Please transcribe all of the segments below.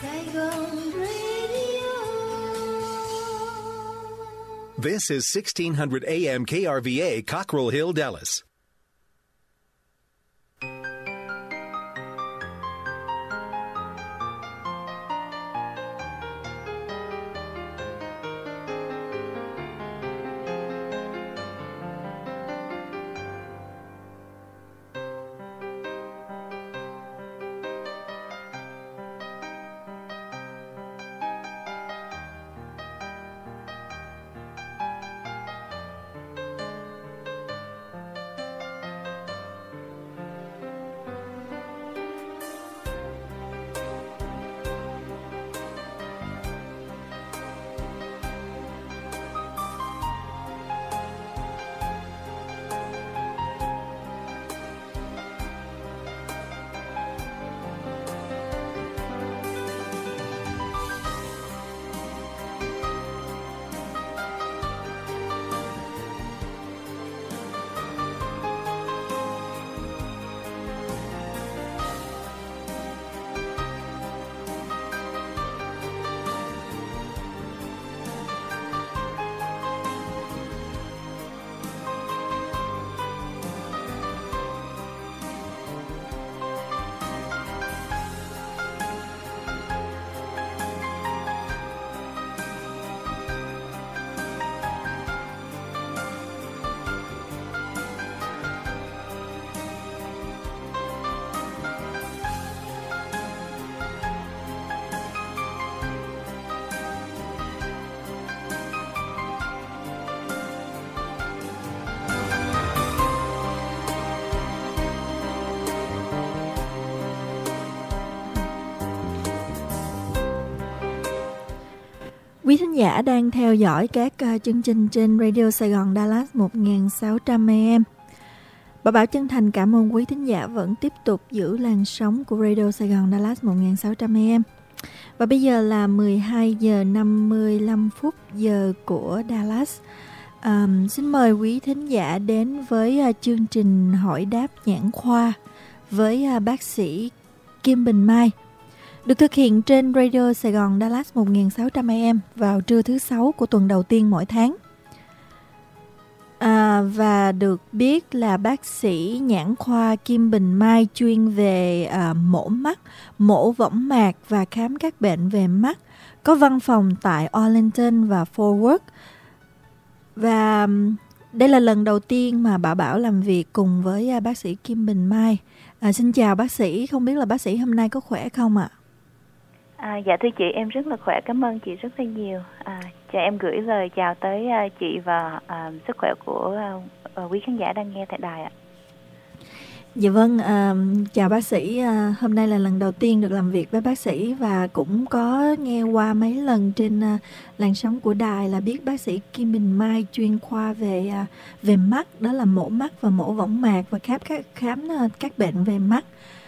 Saigon Radio. This is 1600 AM KRVA, Cockrell Hill, Dallas. Quý thính giả đang theo dõi các chương trình trên Radio Sài Gòn Dallas 1600 AM. Bảo Bảo chân thành cảm ơn quý thính giả vẫn tiếp tục giữ làn sóng của Radio Sài Gòn Dallas 1600 AM. Và bây giờ là 12 giờ 55 phút giờ của Dallas. Xin mời quý thính giả đến với chương trình hỏi đáp nhãn khoa với bác sĩ Kim Bình Mai, được thực hiện trên Radio Sài Gòn Dallas 1600 AM vào trưa thứ 6 của tuần đầu tiên mỗi tháng. Và được biết là bác sĩ nhãn khoa Kim Bình Mai chuyên về mổ mắt, mổ võng mạc và khám các bệnh về mắt, có văn phòng tại Arlington và Fort Worth. Và đây là lần đầu tiên mà Bảo làm việc cùng với bác sĩ Kim Bình Mai. Xin chào bác sĩ, không biết là bác sĩ hôm nay có khỏe không ạ? Dạ thưa chị, em rất là khỏe, cảm ơn chị rất là nhiều. Cho em gửi lời chào tới chị và sức khỏe của quý khán giả đang nghe tại đài ạ. Dạ vâng, chào bác sĩ. Hôm nay là lần đầu tiên được làm việc với bác sĩ và cũng có nghe qua mấy lần trên làn sóng của đài là biết bác sĩ Kim Bình Mai chuyên khoa về mắt, đó là mổ mắt và mổ võng mạc và khám các bệnh về mắt.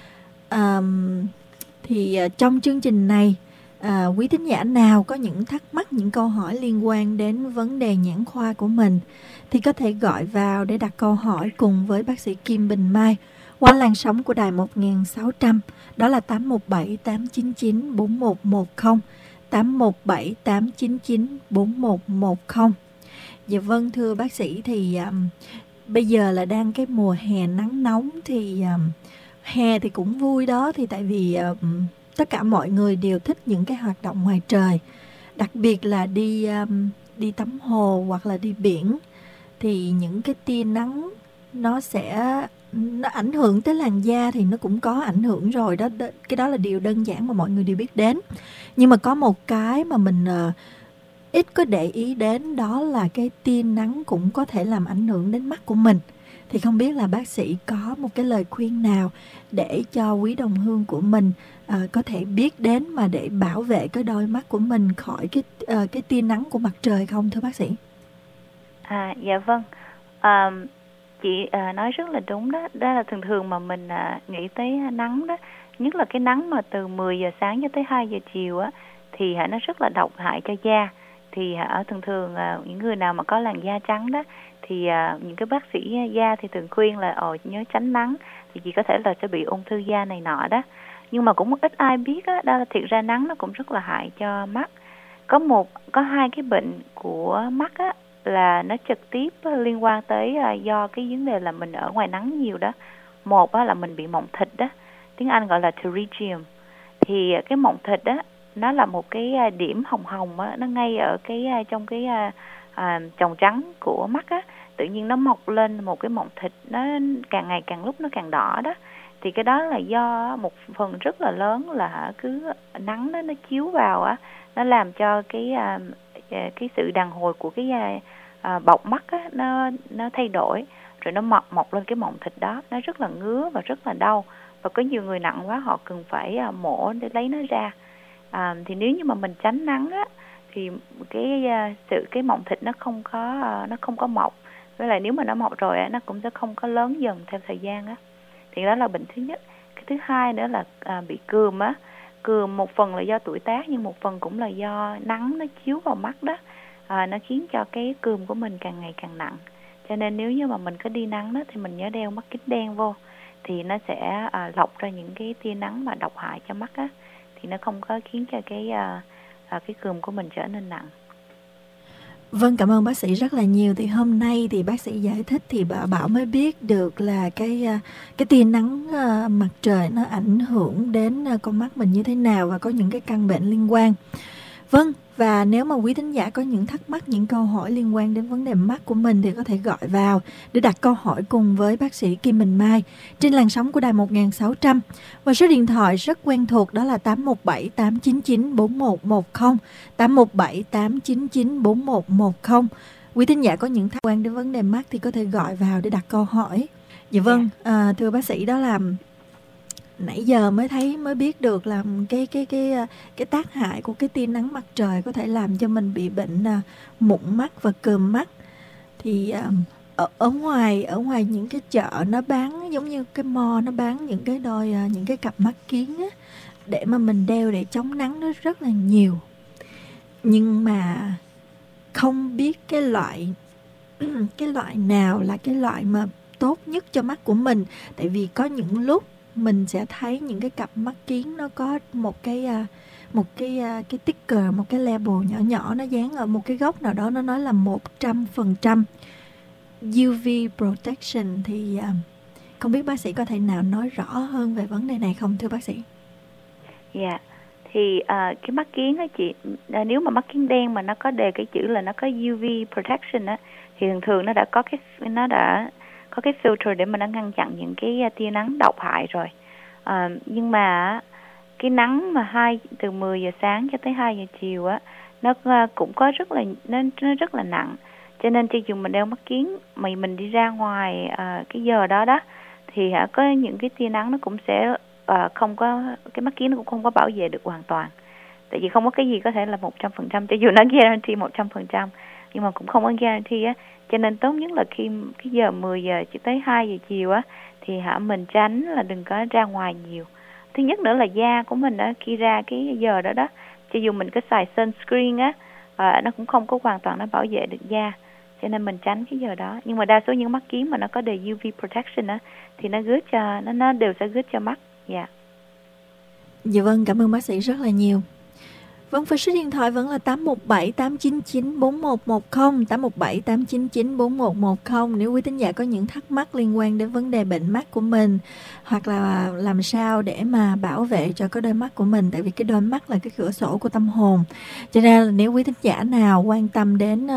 Thì trong chương trình này, quý thính giả nào có những thắc mắc, những câu hỏi liên quan đến vấn đề nhãn khoa của mình thì có thể gọi vào để đặt câu hỏi cùng với bác sĩ Kim Bình Mai qua làn sóng của đài 1600, đó là 817 899 4110, 817 899 4110. Dạ vâng, thưa bác sĩ, thì bây giờ là đang cái mùa hè nắng nóng, thì hè thì cũng vui đó, thì tại vì tất cả mọi người đều thích những cái hoạt động ngoài trời, đặc biệt là đi tắm hồ hoặc là đi biển, thì những cái tia nắng nó ảnh hưởng tới làn da thì nó cũng có ảnh hưởng rồi đó, cái đó là điều đơn giản mà mọi người đều biết đến. Nhưng mà có một cái mà mình ít có để ý đến, đó là cái tia nắng cũng có thể làm ảnh hưởng đến mắt của mình. Thì không biết là bác sĩ có một cái lời khuyên nào để cho quý đồng hương của mình có thể biết đến mà để bảo vệ cái đôi mắt của mình khỏi cái tia nắng của mặt trời không, thưa bác sĩ? Dạ vâng, chị nói rất là đúng đó. Đó là thường mà mình nghĩ tới nắng đó, nhất là cái nắng mà từ 10 giờ sáng cho tới 2 giờ chiều á, thì nó rất là độc hại cho da. Thì thường những người nào mà có làn da trắng đó, thì những cái bác sĩ da thì thường khuyên là nhớ tránh nắng, thì chỉ có thể là sẽ bị ung thư da này nọ đó. nhưng mà cũng ít ai biết á, đó là thiệt ra nắng nó cũng rất là hại cho mắt. Có hai cái bệnh của mắt á là nó trực tiếp liên quan tới do cái vấn đề là mình ở ngoài nắng nhiều đó. Một á là mình bị mộng thịt đó, tiếng Anh gọi là pterygium. Thì cái mộng thịt á nó là một cái điểm hồng hồng á, nó ngay ở trong cái tròng trắng của mắt á, tự nhiên nó mọc lên một cái mộng thịt, nó càng ngày càng lúc nó càng đỏ đó. Thì cái đó là do một phần rất là lớn là cứ nắng đó nó chiếu vào á, nó làm cho cái sự đàn hồi của cái bọc mắt á nó thay đổi, rồi nó mọc lên cái mộng thịt đó, nó rất là ngứa và rất là đau, và có nhiều người nặng quá họ cần phải mổ để lấy nó ra. Thì nếu như mà mình tránh nắng á thì cái mộng thịt nó không có mọc, với lại nếu mà nó mọc rồi á nó cũng sẽ không có lớn dần theo thời gian á. Thì đó là bệnh thứ nhất. Cái thứ hai nữa là bị cườm á. Cườm một phần là do tuổi tác, nhưng một phần cũng là do nắng nó chiếu vào mắt đó, nó khiến cho cái cườm của mình càng ngày càng nặng. Cho nên nếu như mà mình có đi nắng đó thì mình nhớ đeo mắt kính đen vô, thì nó sẽ lọc ra những cái tia nắng mà độc hại cho mắt á, thì nó không có khiến cho cái cườm của mình trở nên nặng. Vâng, cảm ơn bác sĩ rất là nhiều. Thì hôm nay thì bác sĩ giải thích thì Bảo mới biết được là cái tia nắng mặt trời nó ảnh hưởng đến con mắt mình như thế nào và có những cái căn bệnh liên quan. Vâng, và nếu mà quý thính giả có những thắc mắc, những câu hỏi liên quan đến vấn đề mắt của mình thì có thể gọi vào để đặt câu hỏi cùng với bác sĩ Kim Bình Mai trên làn sóng của đài 1600. Và số điện thoại rất quen thuộc đó là 817 899 4110, 817 899 4110. Quý thính giả có những thắc mắc đến vấn đề mắt thì có thể gọi vào để đặt câu hỏi. Dạ vâng, thưa bác sĩ, đó là nãy giờ mới biết được là cái tác hại của cái tia nắng mặt trời có thể làm cho mình bị bệnh mụn mắt và cườm mắt. Thì ở ngoài những cái chợ nó bán giống như cái mall, nó bán những cái những cái cặp mắt kiến á, để mà mình đeo để chống nắng nó rất là nhiều. Nhưng mà không biết cái loại nào là cái loại mà tốt nhất cho mắt của mình. Tại vì có những lúc mình sẽ thấy những cái cặp mắt kiến nó có một cái sticker, một cái label nhỏ nhỏ nó dán ở một cái góc nào đó, nó nói là 100% UV protection. Thì không biết bác sĩ có thể nào nói rõ hơn về vấn đề này không thưa bác sĩ? Dạ, thì cái mắt kiến á chị, nếu mà mắt kiến đen mà nó có đề cái chữ là nó có UV protection á, thì thường nó đã có cái filter để mà nó ngăn chặn những cái tia nắng độc hại rồi. Nhưng mà cái nắng mà từ 10 giờ sáng cho tới 2 giờ chiều á, nó cũng có nó rất là nặng. Cho nên cho dù mình đeo mắt kiến mà mình đi ra ngoài cái giờ đó thì có những cái tia nắng nó cũng sẽ không có, cái mắt kiến nó cũng không có bảo vệ được hoàn toàn. Tại vì không có cái gì có thể là 100%, cho dù nó guarantee 100%, nhưng mà cũng không có guarantee á. Cho nên tốt nhất là khi cái giờ 10 giờ chỉ tới 2 giờ chiều á thì mình tránh là đừng có ra ngoài nhiều. Thứ nhất nữa là da của mình á, khi ra cái giờ đó cho dù mình có xài sunscreen á, nó cũng không có hoàn toàn nó bảo vệ được da. Cho nên mình tránh cái giờ đó. Nhưng mà đa số những mắt kiến mà nó có đề UV protection á thì nó đều sẽ good cho mắt. Dạ. Dạ vâng, cảm ơn bác sĩ rất là nhiều. Vâng, và số điện thoại vẫn là 817 899 4110, 817 899 4110. Nếu quý thính giả có những thắc mắc liên quan đến vấn đề bệnh mắt của mình, hoặc là làm sao để mà bảo vệ cho cái đôi mắt của mình, tại vì cái đôi mắt là cái cửa sổ của tâm hồn. Cho nên là nếu quý thính giả nào quan tâm đến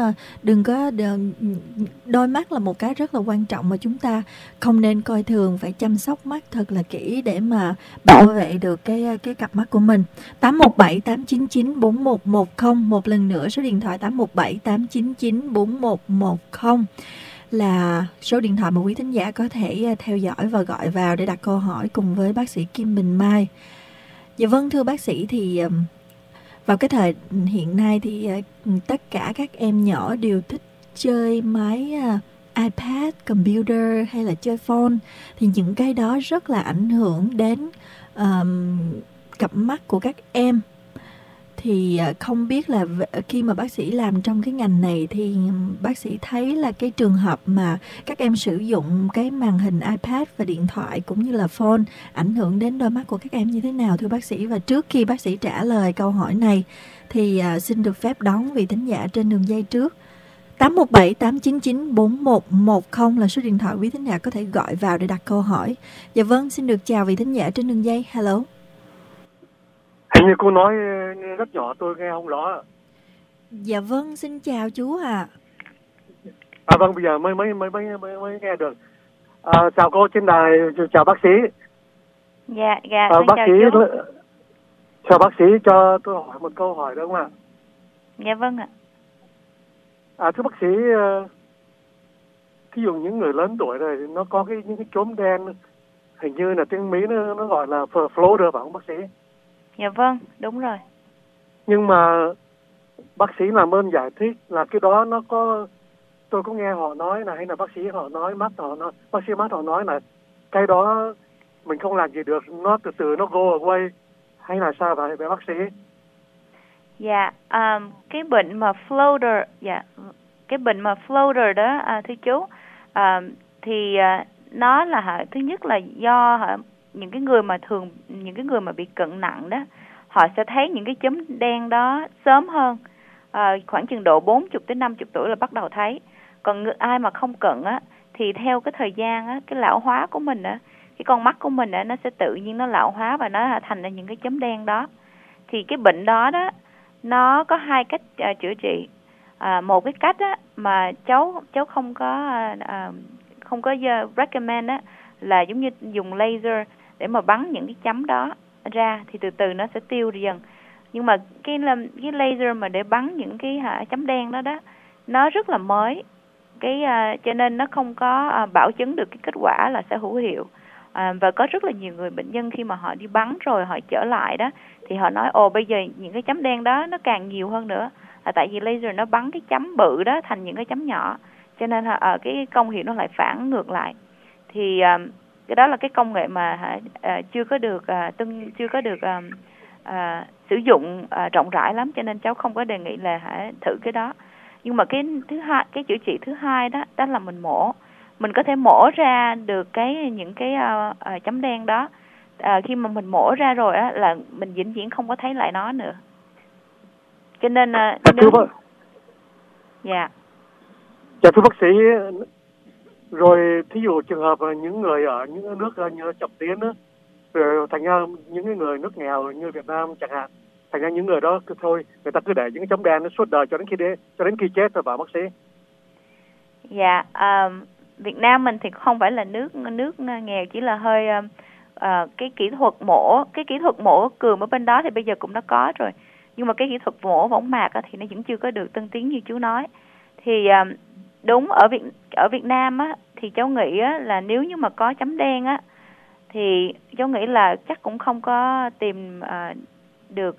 đôi mắt là một cái rất là quan trọng mà chúng ta không nên coi thường, phải chăm sóc mắt thật là kỹ để mà bảo vệ được cái cặp mắt của mình. 817 899 4110. Một lần nữa số điện thoại 817 899 4110 là số điện thoại mà quý thính giả có thể theo dõi và gọi vào để đặt câu hỏi cùng với bác sĩ Kim Bình Mai. Dạ vâng, thưa bác sĩ, thì vào cái thời hiện nay thì tất cả các em nhỏ đều thích chơi máy iPad, computer hay là chơi phone. Thì những cái đó rất là ảnh hưởng đến cặp mắt của các em. Thì không biết là khi mà bác sĩ làm trong cái ngành này thì bác sĩ thấy là cái trường hợp mà các em sử dụng cái màn hình iPad và điện thoại cũng như là phone ảnh hưởng đến đôi mắt của các em như thế nào thưa bác sĩ? Và trước khi bác sĩ trả lời câu hỏi này thì xin được phép đón vị thính giả trên đường dây trước. 817-899-4110 là số điện thoại quý thính giả có thể gọi vào để đặt câu hỏi. Dạ vâng, xin được chào vị thính giả trên đường dây. Hello. Hình như cô nói rất nhỏ tôi nghe không rõ. Dạ vâng, xin chào chú ạ. Vâng, bây giờ mới nghe được. Chào cô trên đài, chào bác sĩ. Dạ, bác chào sĩ chú. Chào bác sĩ, cho tôi hỏi một câu hỏi được không ạ? Dạ vâng ạ. Thưa bác sĩ, ví dụ những người lớn tuổi rồi nó có những cái chốm đen, hình như là tiếng Mỹ nó gọi là floater phải không bác sĩ? Dạ vâng, đúng rồi. Nhưng mà bác sĩ làm ơn giải thích là cái đó nó có, tôi có nghe họ nói là, hay là bác sĩ họ nói, bác sĩ mắt họ nói là cái đó mình không làm gì được, nó từ từ nó go away, hay là sao vậy bác sĩ? Dạ, cái bệnh mà floater, cái bệnh mà floater đó thưa chú, thì nó là thứ nhất là do những cái người mà bị cận nặng đó, họ sẽ thấy những cái chấm đen đó sớm hơn, khoảng chừng độ 40 đến 50 tuổi là bắt đầu thấy. Còn ai mà không cận á thì theo cái thời gian á, cái lão hóa của mình á, cái con mắt của mình á, nó sẽ tự nhiên nó lão hóa và nó thành ra những cái chấm đen đó. Thì cái bệnh đó nó có hai cách chữa trị. Một cái cách á mà cháu không có recommend á là giống như dùng laser để mà bắn những cái chấm đó ra, thì từ từ nó sẽ tiêu dần. Nhưng mà cái laser mà để bắn những cái chấm đen đó nó rất là mới, cho nên nó không có bảo chứng được cái kết quả là sẽ hữu hiệu. Và có rất là nhiều người bệnh nhân khi mà họ đi bắn rồi họ trở lại đó thì họ nói bây giờ những cái chấm đen đó nó càng nhiều hơn nữa, là tại vì laser nó bắn cái chấm bự đó thành những cái chấm nhỏ, cho nên cái công hiệu nó lại phản ngược lại. Thì cái đó là cái công nghệ mà chưa có được sử dụng rộng rãi lắm, cho nên cháu không có đề nghị là thử cái đó. Nhưng mà cái chữa trị thứ hai đó là mình mổ. Mình có thể mổ ra được những cái chấm đen đó. Khi mà mình mổ ra rồi á là mình vĩnh viễn không có thấy lại nó nữa. Cho nên thưa bác sĩ, rồi thí dụ trường hợp những người ở những nước như chậm tiến đó, rồi thành ra những cái người nước nghèo như Việt Nam chẳng hạn, thành ra những người đó thôi người ta cứ để những cái chấm đen nó suốt đời cho đến khi chết rồi, bảo bác sĩ. Dạ, Việt Nam mình thì không phải là nước nghèo, chỉ là hơi cái kỹ thuật mổ cườm ở bên đó thì bây giờ cũng đã có rồi, nhưng mà cái kỹ thuật mổ võng mạc thì nó vẫn chưa có được tân tiến như chú nói. Thì đúng, ở Việt Nam á thì cháu nghĩ á, là nếu như mà có chấm đen á thì cháu nghĩ là chắc cũng không có tìm được.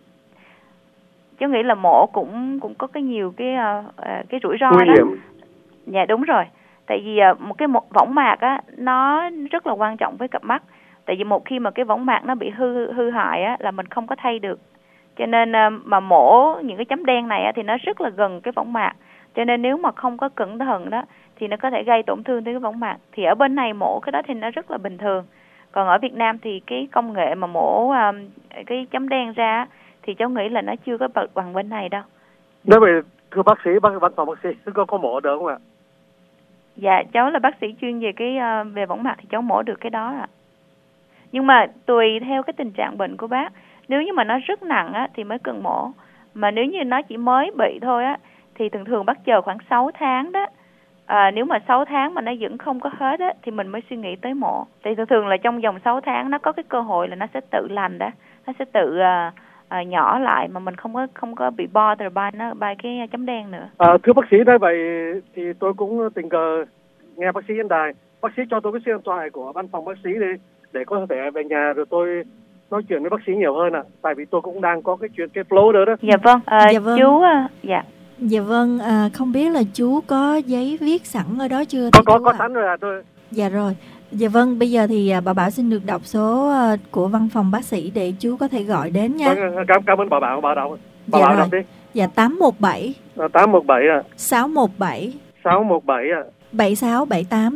Cháu nghĩ là mổ cũng có nhiều cái rủi ro đó. Dạ đúng rồi. Tại vì một cái võng mạc á nó rất là quan trọng với cặp mắt. Tại vì một khi mà cái võng mạc nó bị hư hại á là mình không có thay được. Cho nên mà mổ những cái chấm đen này á thì nó rất là gần cái võng mạc. Cho nên nếu mà không có cẩn thận đó thì nó có thể gây tổn thương tới cái võng mạc. Thì ở bên này mổ cái đó thì nó rất là bình thường. Còn ở Việt Nam thì cái công nghệ mà mổ cái chấm đen ra thì cháu nghĩ là nó chưa có bằng bên này đâu. Nếu vậy thưa bác sĩ, văn phòng bác sĩ có mổ được không ạ? Dạ, cháu là bác sĩ chuyên về về võng mạc thì cháu mổ được cái đó ạ. Nhưng mà tùy theo cái tình trạng bệnh của bác. Nếu như mà nó rất nặng á thì mới cần mổ. Mà nếu như nó chỉ mới bị thôi á thì thường bác chờ khoảng 6 tháng đó. Nếu mà 6 tháng mà nó vẫn không có hết á thì mình mới suy nghĩ tới mổ. Thì thường là trong vòng 6 tháng nó có cái cơ hội là nó sẽ tự lành đó, nó sẽ tự nhỏ lại mà mình không có bị bother by cái chấm đen nữa. Thưa bác sĩ, nói vậy thì tôi cũng tình cờ nghe bác sĩ trên đài. Bác sĩ cho tôi cái số điện thoại của văn phòng bác sĩ đi để có thể về nhà rồi tôi nói chuyện với bác sĩ nhiều hơn ạ. Tại vì tôi cũng đang có cái flow đó. Dạ vâng. Dạ vâng. Chú Dạ vâng, không biết là chú có giấy viết sẵn ở đó chưa? Có sẵn rồi tôi. Dạ rồi, Dạ vâng, bây giờ thì bà Bảo xin được đọc số của văn phòng bác sĩ để chú có thể gọi đến nha. Vâng, cảm ơn bà Bảo. Bà Bảo Dạ đọc đi. Dạ 817 817 617 617 7678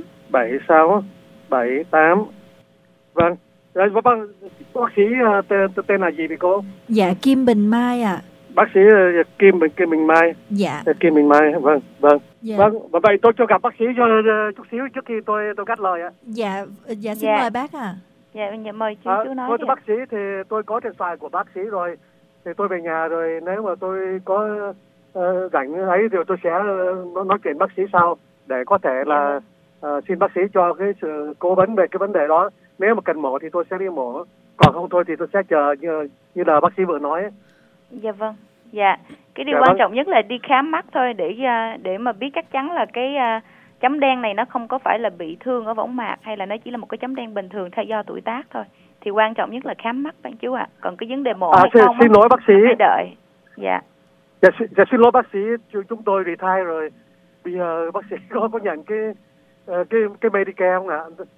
7678. Vâng. Rồi, bác sĩ tên là gì vậy cô? Dạ Kim Bình Mai ạ. Bác sĩ Kim Bình Mai. Dạ. Kim Bình Mai, vâng. Dạ. Vâng, vậy tôi cho gặp bác sĩ cho chút xíu trước khi tôi cắt lời ạ. Dạ xin mời bác ạ. Dạ mời chú nói. Thưa bác sĩ thì tôi có điện thoại của bác sĩ rồi. Thì tôi về nhà rồi, nếu mà tôi có rảnh ấy thì tôi sẽ nói chuyện bác sĩ sau để có thể là xin bác sĩ cho cái sự cố vấn về cái vấn đề đó. Nếu mà cần mổ thì tôi sẽ đi mổ, còn không thôi thì tôi sẽ chờ như là bác sĩ vừa nói. Dạ vâng. Dạ, cái điều quan trọng nhất là đi khám mắt thôi để mà biết chắc chắn là cái chấm đen này nó không có phải là bị thương ở võng mạc hay là nó chỉ là một cái chấm đen bình thường theo do tuổi tác thôi. Thì quan trọng nhất là khám mắt bạn chú ạ. Còn cái vấn đề mổ hay không xin lỗi bác sĩ. Phải đợi. Dạ. Dạ xin lỗi bác sĩ, chúng tôi retire rồi. Bây giờ bác sĩ có nhận cái Medicare không ạ?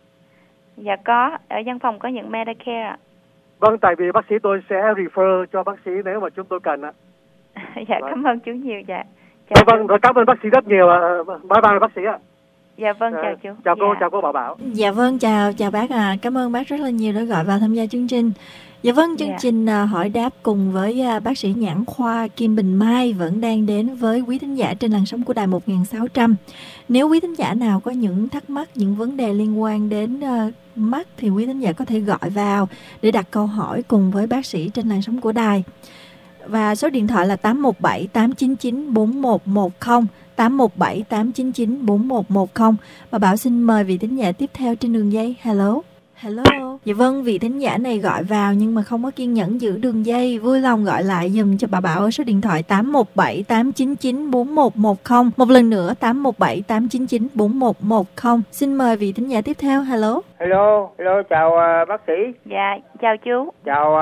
Dạ có, ở văn phòng có nhận Medicare ạ. Vâng, tại vì bác sĩ tôi sẽ refer cho bác sĩ nếu mà chúng tôi cần ạ. Dạ cảm ơn chú nhiều. Dạ. Vâng, cảm ơn bác sĩ rất nhiều ạ. Bye bye bác sĩ ạ. Dạ vâng, chào chú. Chào cô, chào cô Bảo Bảo. Dạ vâng, chào bác ạ. Cảm ơn bác rất là nhiều đã gọi vào tham gia chương trình. Dạ vâng, chương trình hỏi đáp cùng với bác sĩ nhãn khoa Kim Bình Mai vẫn đang đến với quý thính giả trên làn sóng của đài 1600. Nếu quý thính giả nào có những thắc mắc, những vấn đề liên quan đến mắt thì quý thính giả có thể gọi vào để đặt câu hỏi cùng với bác sĩ trên làn sóng của đài. Và số điện thoại là 817 899 4110, 817 899 4110. Bà Bảo xin mời vị thính giả tiếp theo trên đường dây. Hello. Dạ vâng, vị thính giả này gọi vào nhưng mà không có kiên nhẫn giữ đường dây. Vui lòng gọi lại dùm cho bà Bảo ở số điện thoại 817 899 4110. Một lần nữa 817 899 4110. Xin mời vị thính giả tiếp theo. Hello, chào bác sĩ. Dạ, chào chú. Chào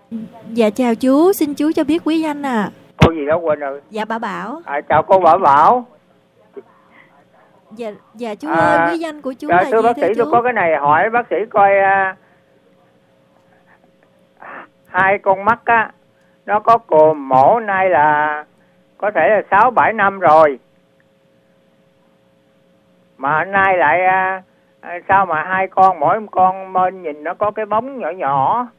Dạ chào chú, xin chú cho biết quý danh à. cô gì đó quên rồi. Dạ bà Bảo. Chào cô Bảo Bảo. Dạ chú ơi, quý danh của chú là gì thưa bác sĩ, chú? tôi có cái này hỏi bác sĩ coi hai con mắt á, nó có cồn mổ nay là có thể là 6-7 năm rồi. Mà nay lại sao mà hai con, mỗi con bên nhìn nó có cái bóng nhỏ nhỏ.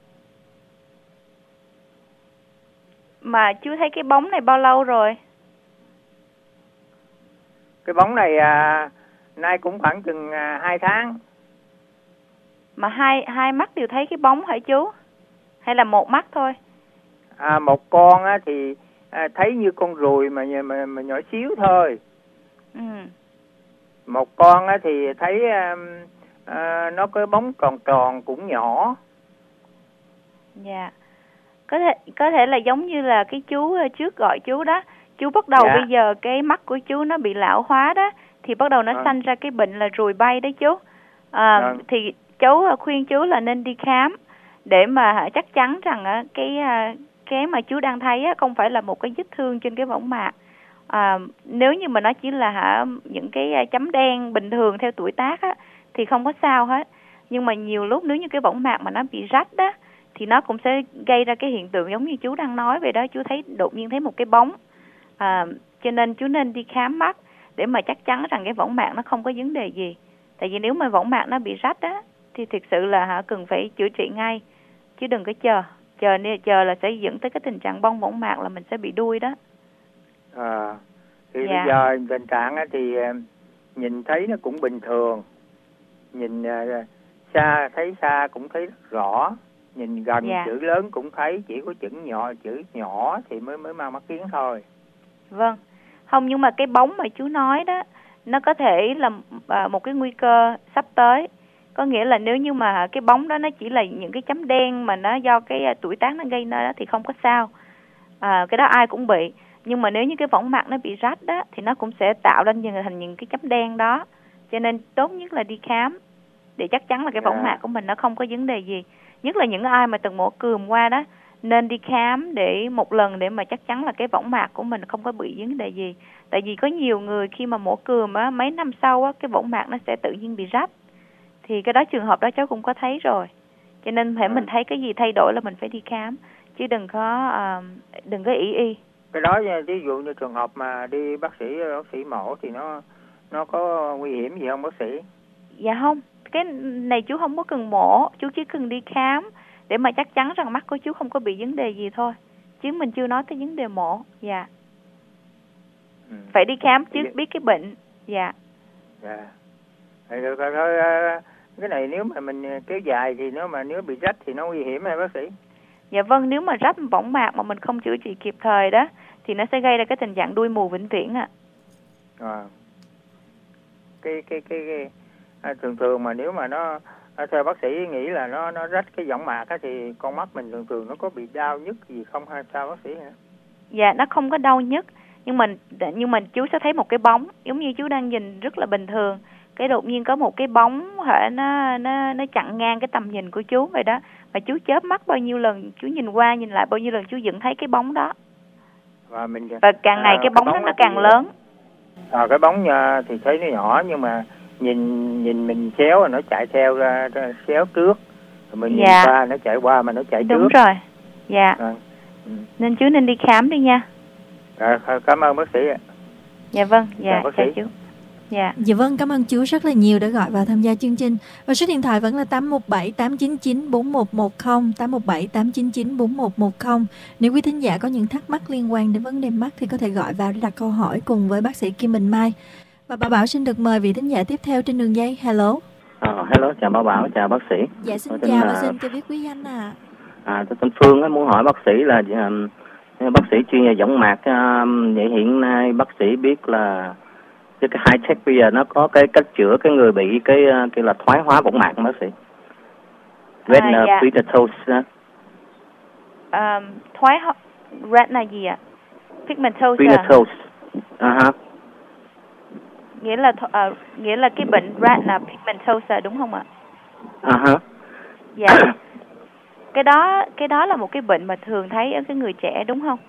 Mà chú thấy cái bóng này bao lâu rồi? Cái bóng này nay cũng khoảng chừng 2 tháng. Mà hai mắt đều thấy cái bóng hả chú? Hay là một mắt thôi? Một con á thì thấy như con ruồi mà nhỏ xíu thôi. Một con á thì thấy nó có bóng tròn tròn cũng nhỏ. Dạ. Có thể là giống như là cái chú trước gọi chú đó. Chú bắt đầu bây giờ cái mắt của chú nó bị lão hóa đó, thì bắt đầu nó sanh ra cái bệnh là ruồi bay đấy chú. Thì cháu khuyên chú là nên đi khám để mà chắc chắn rằng cái mà chú đang thấy không phải là một cái vết thương trên cái võng mạc. Nếu như mà nó chỉ là những cái chấm đen bình thường theo tuổi tác thì không có sao hết. Nhưng mà nhiều lúc nếu như cái võng mạc mà nó bị rách đó thì nó cũng sẽ gây ra cái hiện tượng giống như chú đang nói vậy đó. Chú thấy đột nhiên thấy một cái bóng. Cho nên chú nên đi khám mắt để mà chắc chắn rằng cái võng mạc nó không có vấn đề gì. Tại vì nếu mà võng mạc nó bị rách á thì thực sự là cần phải chữa trị ngay, chứ đừng có chờ là sẽ dẫn tới cái tình trạng bong võng mạc là mình sẽ bị đuôi đó. Thì bây giờ tình trạng thì nhìn thấy nó cũng bình thường, nhìn xa thấy xa cũng thấy rất rõ, nhìn gần chữ lớn cũng thấy, chỉ có chữ nhỏ thì mới mang mắt kiến thôi. Vâng, không, nhưng mà cái bóng mà chú nói đó nó có thể là một cái nguy cơ sắp tới. Có nghĩa là nếu như mà cái bóng đó nó chỉ là những cái chấm đen mà nó do cái tuổi tác nó gây ra đó thì không có sao. Cái đó ai cũng bị. Nhưng mà nếu như cái võng mạc nó bị rách đó thì nó cũng sẽ tạo ra thành những cái chấm đen đó. Cho nên tốt nhất là đi khám để chắc chắn là cái võng mạc của mình nó không có vấn đề gì. Nhất là những ai mà từng mổ cườm qua đó, nên đi khám để một lần để mà chắc chắn là cái võng mạc của mình không có bị vấn đề gì. Tại vì có nhiều người khi mà mổ cườm mấy năm sau cái võng mạc nó sẽ tự nhiên bị rách. Thì cái đó trường hợp đó cháu cũng có thấy rồi. Cho nên phải mình thấy cái gì thay đổi là mình phải đi khám, chứ đừng có ý. Cái đó ví dụ như trường hợp mà đi bác sĩ mổ thì nó có nguy hiểm gì không bác sĩ? Dạ không, cái này chú không có cần mổ, chú chỉ cần đi khám để mà chắc chắn rằng mắt của chú không có bị vấn đề gì thôi, chứ mình chưa nói tới vấn đề mổ. Dạ. Phải đi khám trước biết cái bệnh. Dạ. Dạ. Rồi, cái này nếu mà mình kéo dài thì nếu bị rách thì nó nguy hiểm hay bác sĩ? Dạ vâng, nếu mà rách võng mạc mà mình không chữa trị kịp thời đó thì nó sẽ gây ra cái tình trạng đuôi mù vĩnh viễn ạ. Thường mà nếu mà nó theo bác sĩ nghĩ là nó rách cái võng mạc á, thì con mắt mình thường nó có bị đau nhức gì không hay sao bác sĩ hả? Dạ, nó không có đau nhức, nhưng mà chú sẽ thấy một cái bóng giống như chú đang nhìn rất là bình thường, cái đột nhiên có một cái bóng nó chặn ngang cái tầm nhìn của chú vậy đó, và chú chớp mắt bao nhiêu lần, chú nhìn qua nhìn lại bao nhiêu lần chú vẫn thấy cái bóng đó, và càng ngày cái bóng đó nó càng lớn. Cái bóng thì thấy nó nhỏ, nhưng mà nhìn mình xéo nó chạy theo ra xéo trước, rồi mình nhìn qua nó chạy qua mà nó chạy trước. Đúng rồi. Dạ. Nên chú nên đi khám đi nha. Cảm ơn bác sĩ ạ. Dạ vâng. Dạ chào chú. Dạ. Dạ vâng, cảm ơn chú rất là nhiều đã gọi vào tham gia chương trình. Và số điện thoại vẫn là 817 899 4110, 817 899 4110. Nếu quý thính giả có những thắc mắc liên quan đến vấn đề mắt thì có thể gọi vào để đặt câu hỏi cùng với bác sĩ Kim Bình Mai. Và bà Bảo xin được mời vị thính giả tiếp theo trên đường dây. Hello. Hello, chào bà Bảo, chào bác sĩ. Dạ xin chào và xin cho biết quý danh ạ. Tôi tên Phương muốn hỏi bác sĩ là bác sĩ chuyên về võng mạc, vậy hiện nay bác sĩ biết là cái high tech bây giờ nó có cái cách chữa cái người bị cái là thoái hóa võng mạc không bác sĩ? Retina pigmentosa. Thoái hóa retina gì ạ? Pigmentosa. Pigmentosa. Nghĩa là cái bệnh retina pigmentosa đúng không ạ? Dạ. Cái đó là một cái bệnh mà thường thấy ở cái người trẻ đúng không?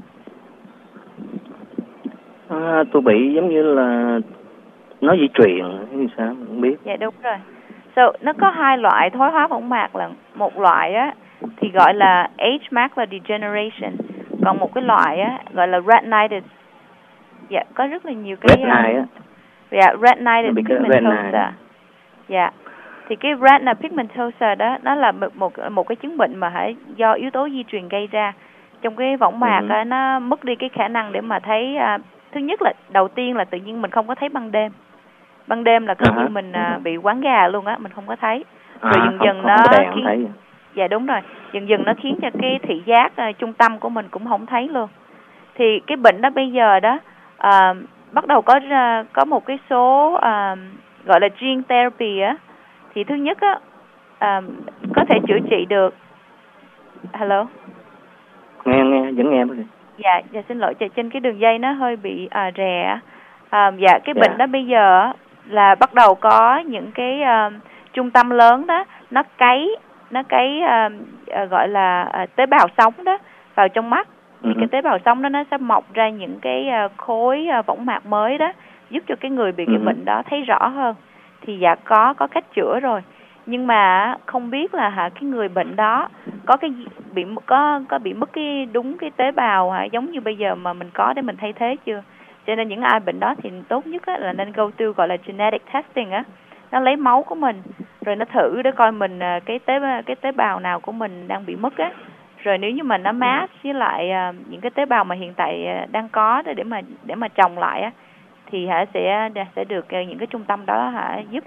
Tôi bị giống như là nó di truyền hay sao không biết. Dạ đúng rồi. Nó có hai loại thoái hóa võng mạc, là một loại á thì gọi là age macular degeneration, còn một cái loại á gọi là retinitis. Dạ, có rất là nhiều cái retinitis pigmentosa. Dạ. Thì cái retina pigmentosa đó nó là một cái chứng bệnh mà do yếu tố di truyền gây ra. Trong cái võng mạc nó mất đi cái khả năng để mà thấy, thứ nhất là đầu tiên là tự nhiên mình không có thấy ban đêm. Ban đêm là coi như mình bị quáng gà luôn á, mình không có thấy. Rồi dần dần nó khiến, dạ đúng rồi, dần dần nó khiến cho cái thị giác trung tâm của mình cũng không thấy luôn. Thì cái bệnh đó bây giờ đó bắt đầu có một cái số gọi là gene therapy á. Thì thứ nhất á có thể chữa trị được. Hello. Nghe vẫn nghe. Dạ xin lỗi, trên cái đường dây nó hơi bị rè. Dạ cái bệnh đó bây giờ là bắt đầu có những cái trung tâm lớn đó nó cấy gọi là tế bào sống đó vào trong mắt. Thì cái tế bào sống đó nó sẽ mọc ra những cái khối võng mạc mới đó, giúp cho cái người bị cái bệnh đó thấy rõ hơn. Thì dạ có cách chữa rồi, nhưng mà không biết là cái người bệnh đó có bị mất cái đúng cái tế bào giống như bây giờ mà mình có để mình thay thế chưa. Cho nên những ai bệnh đó thì tốt nhất là nên go through gọi là genetic testing á. Nó lấy máu của mình rồi nó thử để coi mình cái tế bào nào của mình đang bị mất á. Rồi nếu như mà nó match với lại những cái tế bào mà hiện tại đang có để mà trồng lại á, thì sẽ được những cái trung tâm đó giúp.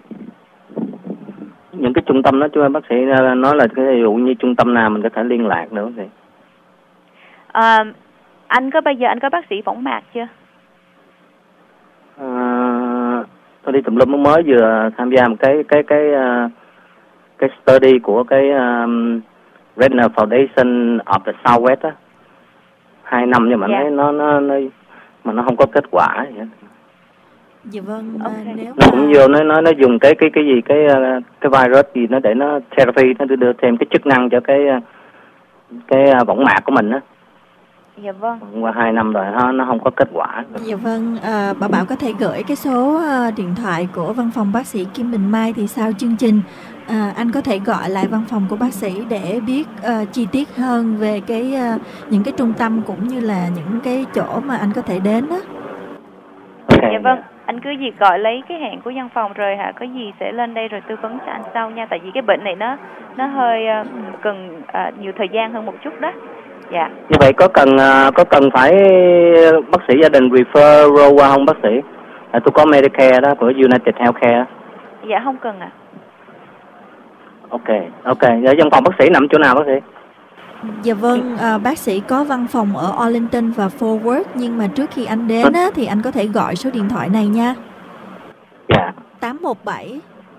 Những cái trung tâm đó chú bác sĩ nói là cái ví dụ như trung tâm nào mình có thể liên lạc nữa thì. Bây giờ anh có bác sĩ võng mạc chưa? Tôi đi tùm lum mới vừa tham gia một cái study của cái Retina Foundation of the Southwest á, 2 năm nhưng mà thấy nó không có kết quả gì hết. Dạ vâng. Nếu nó cũng vô nó dùng cái gì cái virus gì nó để nó therapy, nó đưa thêm cái chức năng cho cái võng mạc của mình á. Dạ vâng. Qua 2 năm rồi nó không có kết quả. Dạ vâng, bà Bảo có thể gửi cái số điện thoại của văn phòng bác sĩ Kim Bình Mai thì sau chương trình anh có thể gọi lại văn phòng của bác sĩ để biết chi tiết hơn về những cái trung tâm cũng như là những cái chỗ mà anh có thể đến đó. Okay. Dạ vâng, anh cứ việc gọi lấy cái hẹn của văn phòng rồi hả, có gì sẽ lên đây rồi tư vấn cho anh sau nha, tại vì cái bệnh này nó hơi cần nhiều thời gian hơn một chút đó. Dạ. Như vậy có cần phải bác sĩ gia đình refer qua không bác sĩ? Tôi có Medicare đó của United Healthcare. Dạ không cần ạ. Ok. Ở văn phòng bác sĩ nằm chỗ nào bác sĩ? Dạ vâng, bác sĩ có văn phòng ở Arlington và Fort Worth, nhưng mà trước khi anh đến á, thì anh có thể gọi số điện thoại này nha. Dạ. 817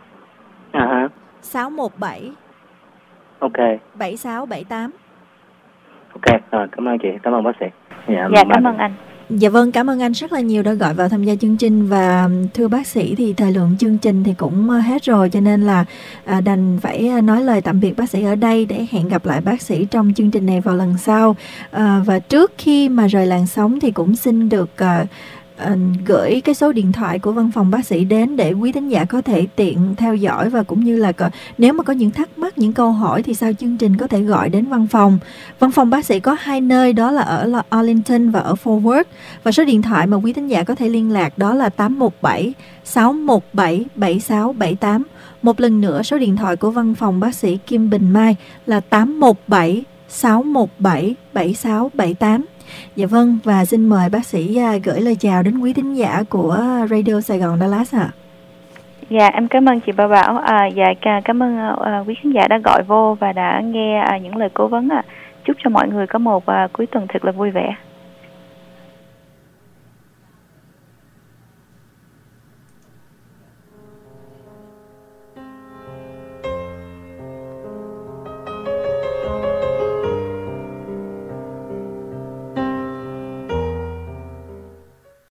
617 Ok. 7678. Ok, rồi cảm ơn chị, cảm ơn bác sĩ. Dạ cảm ơn anh. Dạ vâng, cảm ơn anh rất là nhiều đã gọi vào tham gia chương trình. Và thưa bác sĩ thì thời lượng chương trình thì cũng hết rồi, cho nên là đành phải nói lời tạm biệt bác sĩ ở đây để hẹn gặp lại bác sĩ trong chương trình này vào lần sau. Và trước khi mà rời làn sóng thì cũng xin được gửi cái số điện thoại của văn phòng bác sĩ đến để quý thính giả có thể tiện theo dõi, và cũng như là nếu mà có những thắc mắc, những câu hỏi thì sau chương trình có thể gọi đến văn phòng. Văn phòng bác sĩ có 2 nơi, đó là ở Arlington và ở Fort Worth. Và số điện thoại mà quý thính giả có thể liên lạc đó là 817 617 7678. Một lần nữa, số điện thoại của văn phòng bác sĩ Kim Bình Mai là 817 617 7678. Dạ vâng, và xin mời bác sĩ gửi lời chào đến quý thính giả của Radio Sài Gòn Dallas ạ. Dạ, em cảm ơn chị Bà Bảo. Dạ, cảm ơn quý khán giả đã gọi vô và đã nghe những lời cố vấn. Chúc cho mọi người có một cuối tuần thật là vui vẻ.